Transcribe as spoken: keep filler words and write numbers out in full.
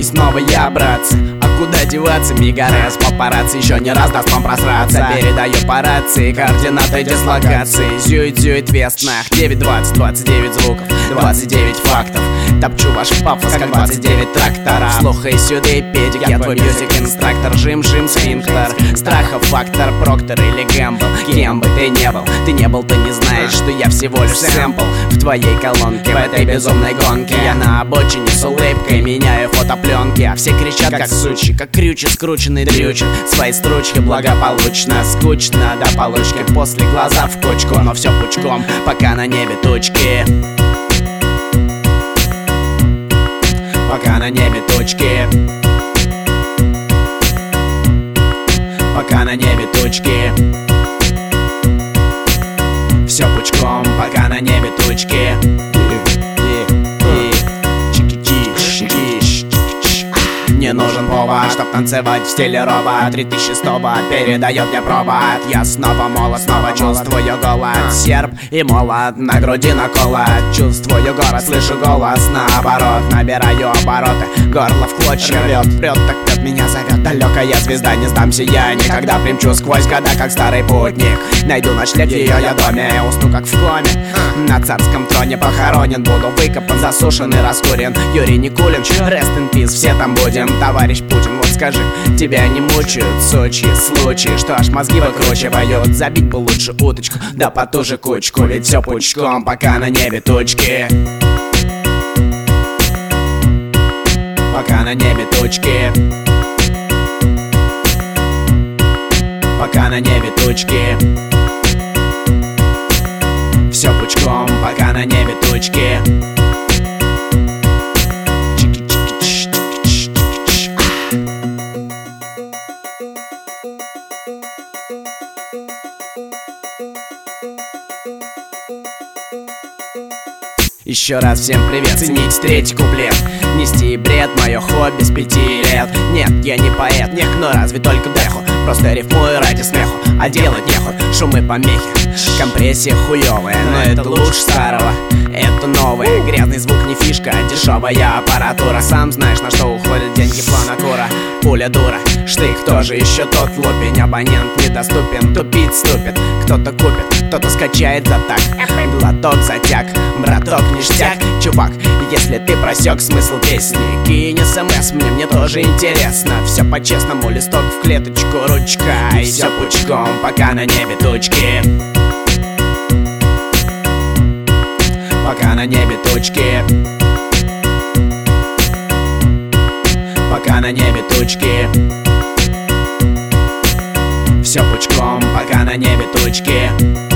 снова я, братцы. А куда деваться, Мегарес, папарацци еще не раз даст вам просраться. Передаю по рации координаты дислокации. Зюит-зюит вестнах, девять двадцать, двадцать девять звуков, двадцать девять фактов. Топчу ваш пафос, как двадцать девять тракторов. Слухай сюда и педик, я твой мьюзик-инструктор. Жим-жим сфинктер, страхов фактор, проктор или гэмбл. Кем бы ты не был, ты не был, ты не знаешь, что я всего лишь сэмпл в твоей колонке, в этой безумной гонке. Я на обочине с улыбкой меняю фотопленки, а все кричат как сучи, как крючи скрученный дрючит свои стручки благополучно. Скучно до получки, после глаза в кучку, но все пучком, пока на небе тучки. Пока на небе тучки. Пока на небе тучки. Все пучком, пока на небе тучки. Не нужен повод, чтоб танцевать в стиле робот. Три тысячи сто бат передает мне провод. Я снова молод, снова чувствую голод. Серп и молот, на груди наколот. Чувствую город, слышу голос наоборот. Набираю обороты, горло в клочья рвет. Прет так прет, меня зовет далекая звезда. Не сдамся я никогда, примчу сквозь года, как старый путник. Найду ночлег в ее я доме, усну как в коме. На царском троне похоронен, буду выкопан, засушен и раскурен. Юрий Никулин, rest in peace, все там будем. Товарищ Путин, вот скажи, тебя не мучают сучьи случаи, что аж мозги выкручивают? Забить бы лучше уточку, да потуже кучку, ведь все пучком, пока на небе тучки. Пока на небе тучки. Пока на небе тучки. Все пучком, пока на небе тучки. Еще раз всем привет, ценить третий куплет. Нести бред, мое хобби с пяти лет. Нет, я не поэт, нет, но разве только деху. Просто рифмую ради смеху, а делать нехуй. Шумы помехи, компрессия хуёвая, но это лучше старого. Это новое, грязный звук не фишка, дешевая аппаратура. Сам знаешь, на что уходят деньги планокура. Пуля дура, штык тоже еще тот лупень. Абонент недоступен, тупить ступит. Кто-то купит, кто-то скачает за так. Глоток затяг, браток ништяк. Чувак, если ты просек смысл песни, кинь смс, мне, мне тоже интересно. Все по-честному, листок в клеточку, ручка. И все пучком, пока на небе тучки. Пока на небе тучки. Пока на небе тучки. Все пучком, пока на небе тучки.